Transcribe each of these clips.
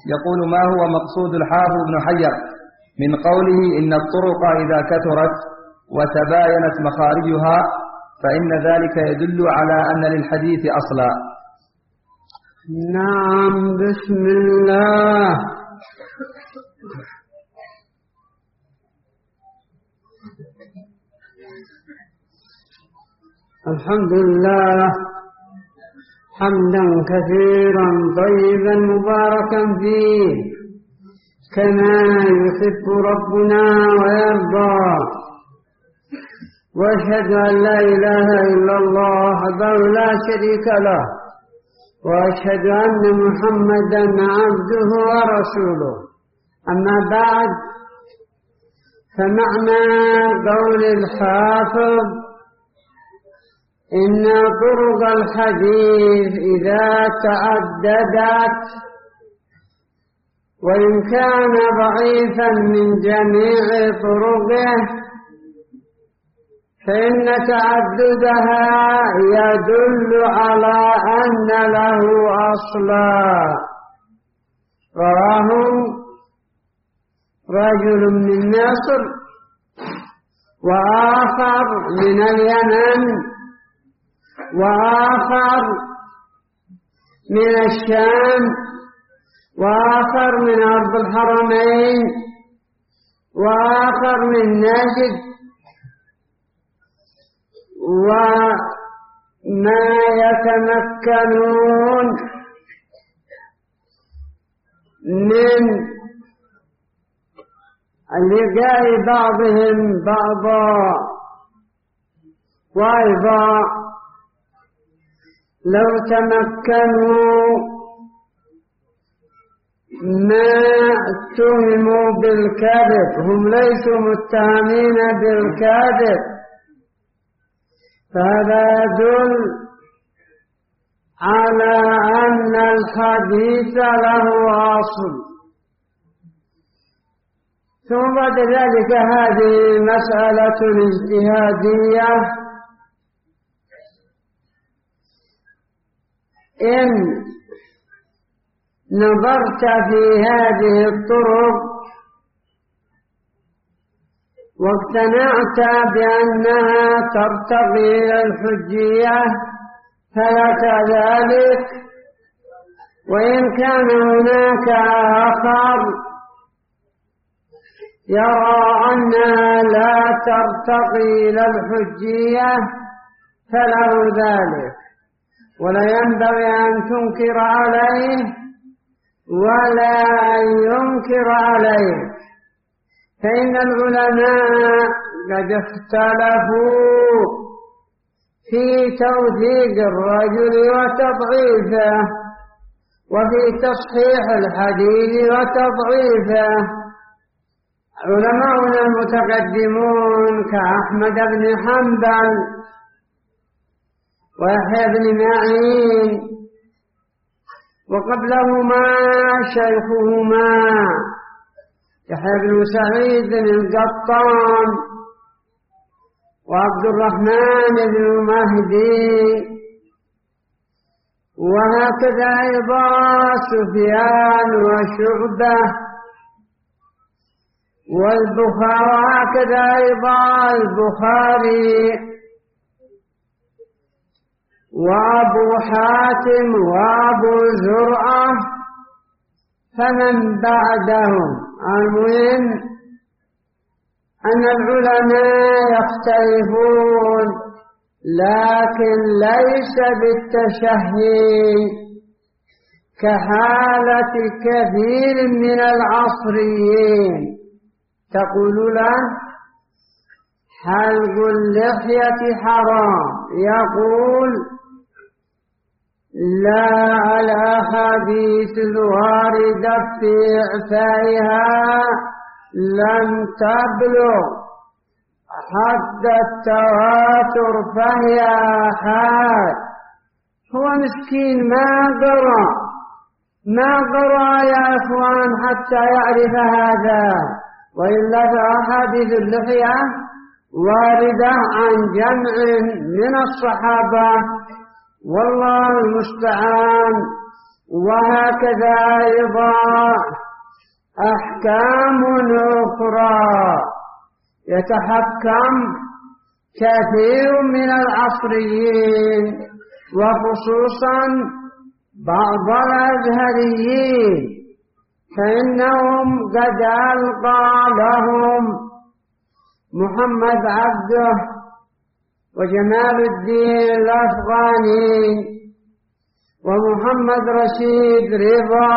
يقول: ما هو مقصود الحافظ بن حجر من قوله إن الطرق إذا كثرت وتباينت مخارجها فإن ذلك يدل على أن للحديث أصلا؟ نعم. بسم الله. الحمد لله حمدا كثيرا طيبا مباركا فيه كما يحب ربنا ويرضى، وأشهد أن لا إله إلا الله وحده لا شريك له، وأشهد أن محمدا عبده ورسوله. أما بعد، فمعنى قول الحافظ إن طرق الحديث إذا تعددت وإن كان ضعيفا من جميع طرقه فإن تعددها يدل على أن له أصلا. رواه رجل من مصر، وآخر من اليمن، وآخر من الشام، وآخر من أرض الحرمين، وآخر من نجد، وما يتمكنون من لقاء بعضهم بعضا. وأيضا لو تمكنوا ما اتهموا بالكذب، هم ليسوا متهمين بالكذب، فهذا يدل على أن الحديث له أصل. ثم بعد ذلك هذه مسألة اجتهادية. إن نظرت في هذه الطرق واقتنعت بأنها ترتقي إلى الحجية فلك ذلك، وإن كان هناك آخر يرى أنها لا ترتقي إلى الحجية فله ذلك، ولا ينبغي أن تنكر عليه ولا أن ينكر عليه، فإن العلماء قد اختلفوا في توثيق الرجل وتضعيفه، وفي تصحيح الحديث وتضعيفه. علماؤنا المتقدمون كأحمد بن حنبل ويحيى بن معين، وقبلهما شيخهما يحيى بن سعيد القطان وعبد الرحمن بن مهدي، وهكذا أيضا سفيان وشعبة والبخاري، وهكذا أيضا البخاري وأبو حاتم وأبو زرعة فمن بعدهم. المهم أن العلماء يختلفون، لكن ليس بالتشهي كحالة كثير من العصريين. تقول له حلق اللحية حرام، يقول لا، الأحاديث الواردة في إعفائها لم تبلغ حد التواتر فهي آحاد. هو مسكين ما قرأ يا إخوان حتى يعرف هذا، وإلا فأحاديث اللحية واردة عن جمع من الصحابة، والله المستعان. وهكذا أيضا أحكام أخرى يتحكم كثير من العصريين وخصوصا بعض الأزهريين، فإنهم قد ألقى لهم محمد عبده وجمال الدين الأفغاني ومحمد رشيد رضا،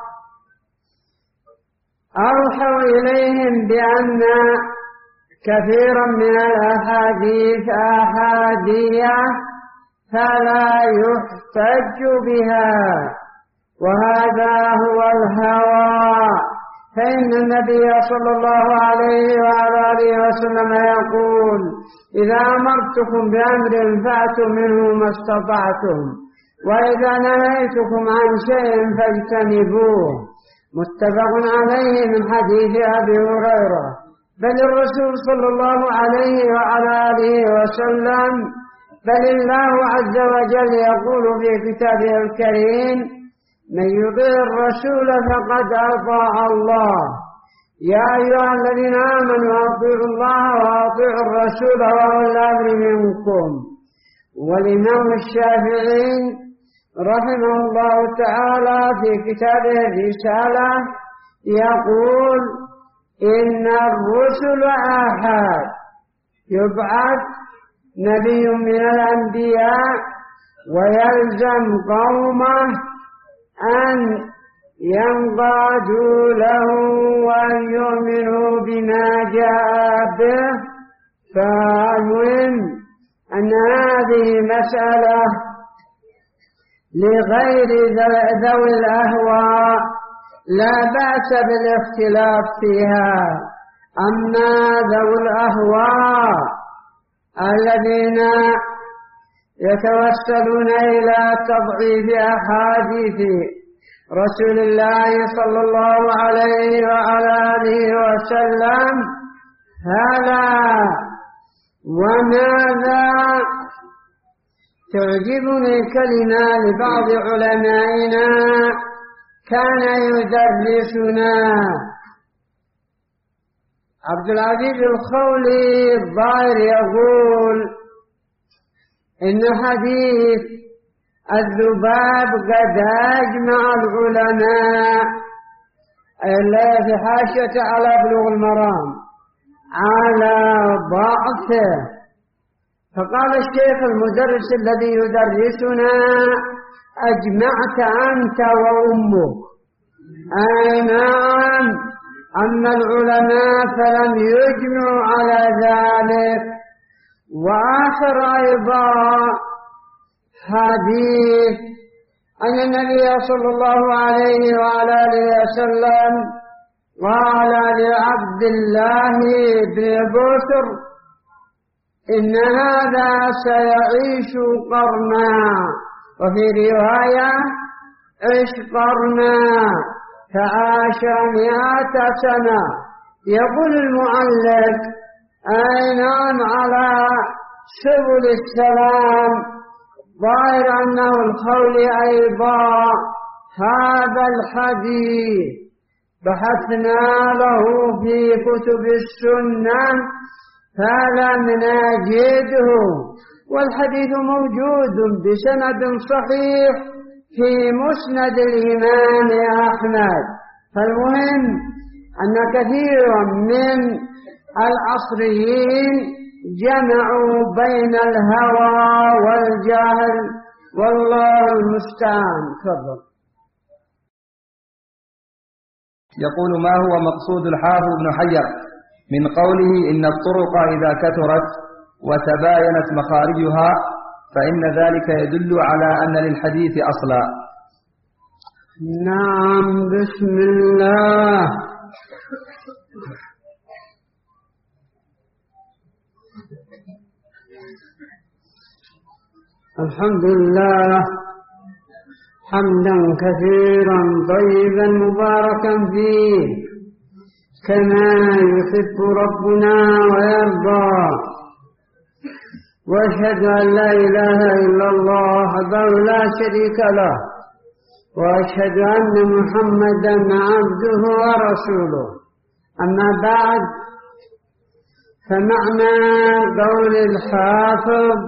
أوحوا إليهم بأن كثيرا من الأحاديث أحادية فلا يحتج بها، وهذا هو الهوى. فإن النبي صلى الله عليه وعلى آله وسلم يقول: إذا أمرتكم بأمر فأتوا منه ما استطعتم، وإذا نهيتكم عن شيء فاجتنبوه. متفق عليه من حديث أبي هريرة. بل الرسول صلى الله عليه وعلى آله وسلم بل الله عز وجل يقول في كتابه الكريم: من يطيع الرسول فقد أطاع الله. يا أيها الذين آمنوا أطيعوا الله وأطيعوا الرسول وأولي الأمر منكم. والإمام الشافعي رحمه الله تعالى في كتابه الرسالة يقول: إن الرسل آحاد، يبعث نبي من الأنبياء ويلزم قومه أن ينقادوا له وأن يؤمنوا بما جاء به. فالمهم أن هذه مسألة لغير ذوي الأهواء لا بأس بالاختلاف فيها. أما ذوي الأهواء الذين يتوسلون إلى تضعيف أحاديث رسول الله صلى الله عليه وعلى آله وسلم هذا. وماذا تعجبني كلمة لبعض علمائنا كان يدرسنا، عبد العزيز الخولي الظاهر، يقول إن حديث الذباب قد أجمع العلماء في حاشية على بلوغ المرام على ضعفه. فقال الشيخ المدرس الذي يدرسنا: أجمعت أنت وأمك. أي نعم، أما العلماء فلم يجمعوا على ذلك. وآخر أيضا حديث أن النبي صلى الله عليه وعلى آله وسلم قال لعبد الله بن بسر: إن هذا سيعيش قرنا، وفي رواية: عش قرنا، فعاش 100 سنة. يقول المؤلف: أي نعم، على سبل السلام. ظاهر أنه الخولي أيضا هذا الحديث بحثنا له في كتب السنة فلم نجده، والحديث موجود بسند صحيح في مسند الإمام أحمد. فالمهم أن كثيرا من العصريين جمعوا بين الهوى والجهل، والله المستعان. تفضل. يقول: ما هو مقصود الحافظ ابن حجر من قوله إن الطرق إذا كثرت وتباينت مخارجها فإن ذلك يدل على أن للحديث أصلا؟ نعم، بسم الله. الحمد لله حمدا كثيرا طيبا مباركا فيه كما يحب ربنا ويرضى، واشهد ان لا اله الا الله وحده لا شريك له، وأشهد أن محمدا عبده ورسوله. أما بعد، فمعنى قول الحافظ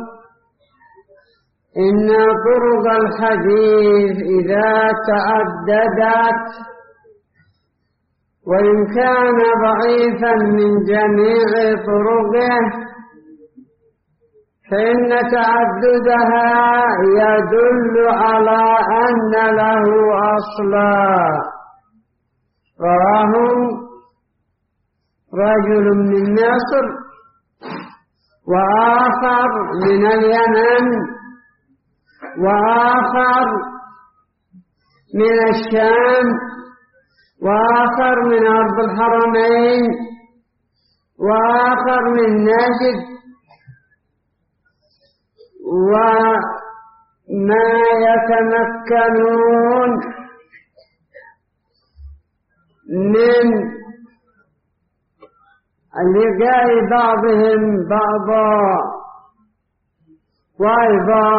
إن طرق الحديث إذا تعددت وإن كان ضعيفا من جميع طرقه فإن تعددها يدل على أن له أصلا. رواه رجل من مصر، وآخر من اليمن، وآخر من الشام، وآخر من أرض الحرمين، وآخر من نجد، وما يتمكنون من لقاء بعضهم بعضا. وأيضا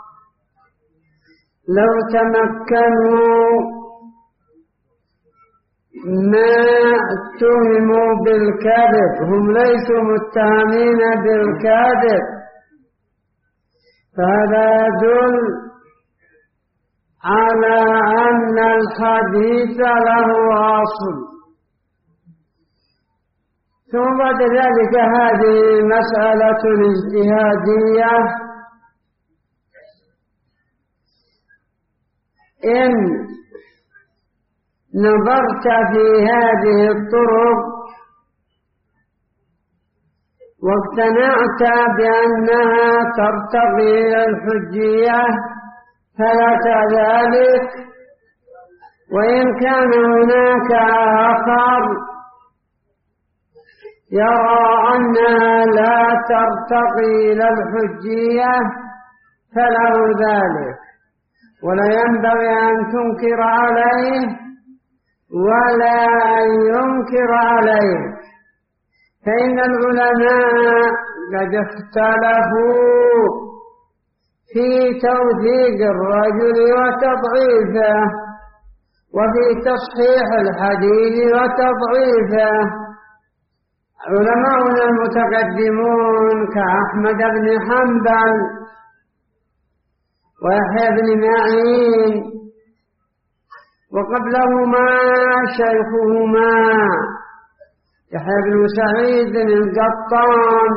لو تمكنوا ما اتهموا بالكذب، هم ليسوا متهمين بالكذب، فهذا يدل على أن الحديث له أصل. ثم بعد ذلك هذه مسألة اجتهادية، إن نظرت في هذه الطرق واقتنعت بأنها ترتقي إلى الحجية فلك ذلك، وإن كان هناك آخر يرى أنها لا ترتقي إلى الحجية فله ذلك، ولا ينبغي أن تنكر عليه ولا أن ينكر عليه، فإن العلماء قد اختلفوا في توثيق الرجل وتضعيفه، وفي تصحيح الحديث وتضعيفه. علماؤنا المتقدمون كأحمد بن حنبل ويحيى بن معين، وقبلهما شيخهما يحيى بن سعيد القطان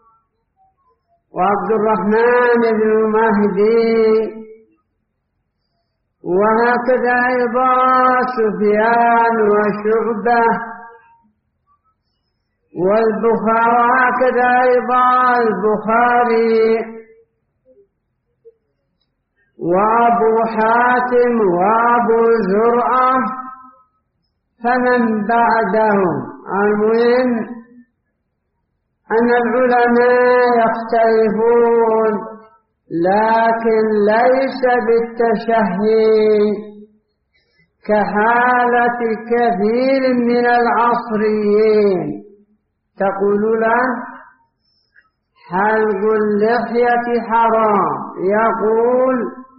وعبد الرحمن بن مهدي، وهكذا أيضا سفيان وشعبة والبخاري، وهكذا أيضا البخاري وأبو حاتم وأبو زرعة فمن بعدهم. المهم أن العلماء يختلفون، لكن ليس بالتشهي كحالة كثير من العصريين. تقول له حلق اللحية حرام، يقول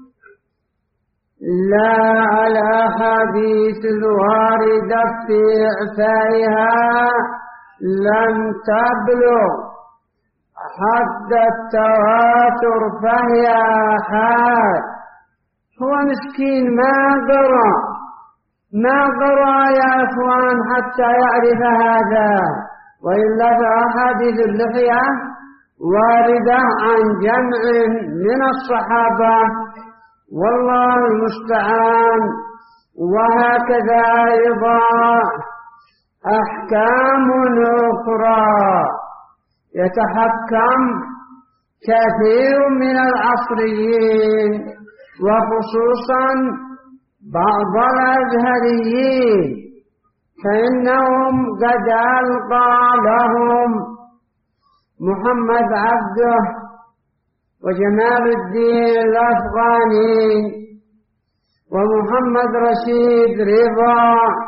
لا، الأحاديث الواردة في إعفائها لم تبلغ حد التواتر فهي آحاد. هو مسكين ما قرأ يا إخوان حتى يعرف هذا، وإلا فأحاديث اللحية واردة عن جمع من الصحابة والله المستعان. وهكذا أيضا أحكام أخرى يتحكم كثير من العصريين، وخصوصا بعض الأزهريين، فإنهم قد ألقى لهم محمد عبده وجمال الدين الأفغاني ومحمد رشيد رضا،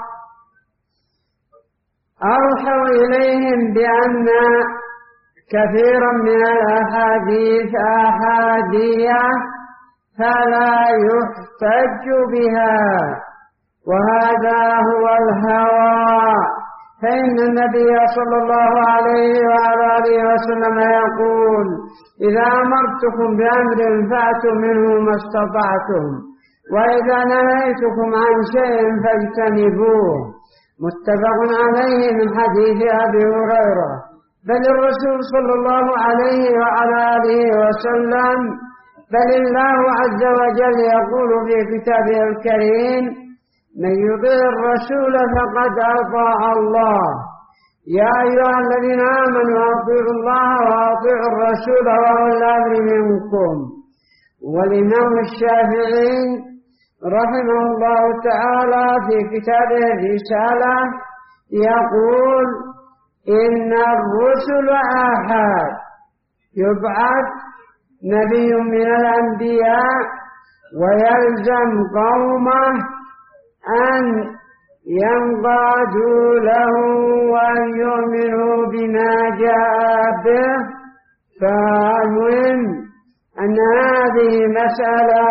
أوحوا إليهم بأن كثيرا من الأحاديث آحادية فلا يحتج بها، وهذا هو الهوى. فإن النبي صلى الله عليه وعلى آله وسلم يقول: إذا أمرتكم بأمر فأتوا منه ما استطعتم، وإذا نهيتكم عن شيء فاجتنبوه. متفق عليه من حديث أبي هريرة. بل الرسول صلى الله عليه وعلى آله وسلم بل الله عز وجل يقول في كتابه الكريم: من يطيع الرسول فقد أطاع الله. يا أيها الذين آمنوا أطيعوا الله وأطيعوا الرسول وأولي الأمر منكم. والإمام الشافعي رحمه الله تعالى في كتابه الرسالة يقول: إن الرسل آحاد، يبعث نبي من الأنبياء ويلزم قومه أن ينقادوا له وأن يؤمنوا بما جاء به. فالمهم أن هذه مسألة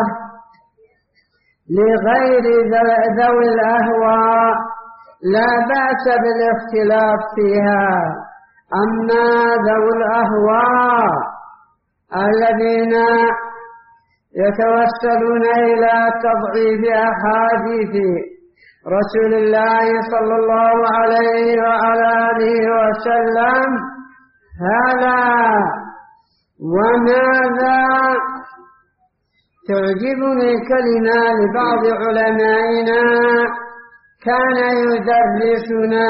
لغير ذوي الأهواء لا بأس بالاختلاف فيها. أما ذوي الأهواء الذين يتوسلون إلى تضعيف أحاديث رسول الله صلى الله عليه وعلى آله وسلم، هذا وماذا تعجبني كلمة لبعض علمائنا كان يدرسنا،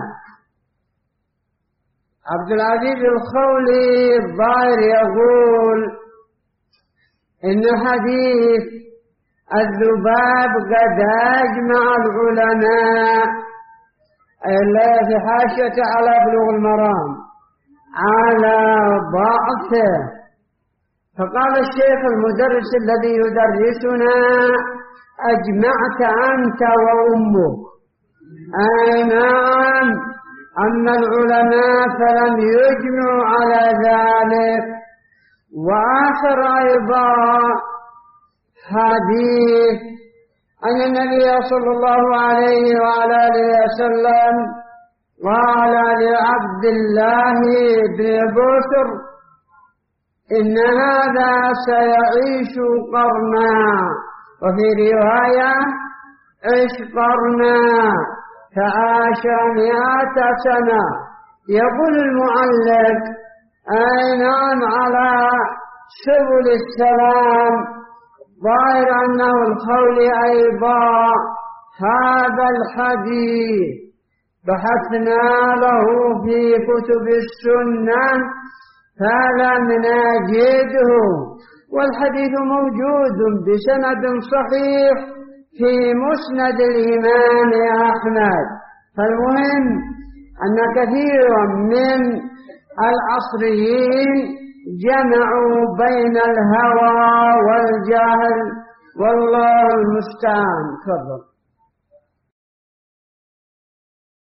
عبد العزيز الخولي الظاهر، يقول إن حديث الذباب قد أجمع العلماء في حاشية على بلوغ المرام على ضعفه. فقال الشيخ المدرس الذي يدرسنا: أجمعت أنت وأمك. أي نعم، أما العلماء فلم يجمعوا على ذلك. وآخر أيضا حديث أن النبي صلى الله عليه وعلى آله وسلم قال لعبد الله بن بسر: إن هذا سيعيش قرنا، وفي رواية: عش قرنا، فعاش 100 سنة. يقول المؤلف: أي نعم، على سبل السلام. ظاهر أنه الخولي أيضا هذا الحديث بحثنا له في كتب السنة فلم نجده، والحديث موجود بسند صحيح في مسند الإمام أحمد. فالمهم أن كثيرا من العصريين جمعوا بين الهوى والجهل، والله المستعان. تفضل.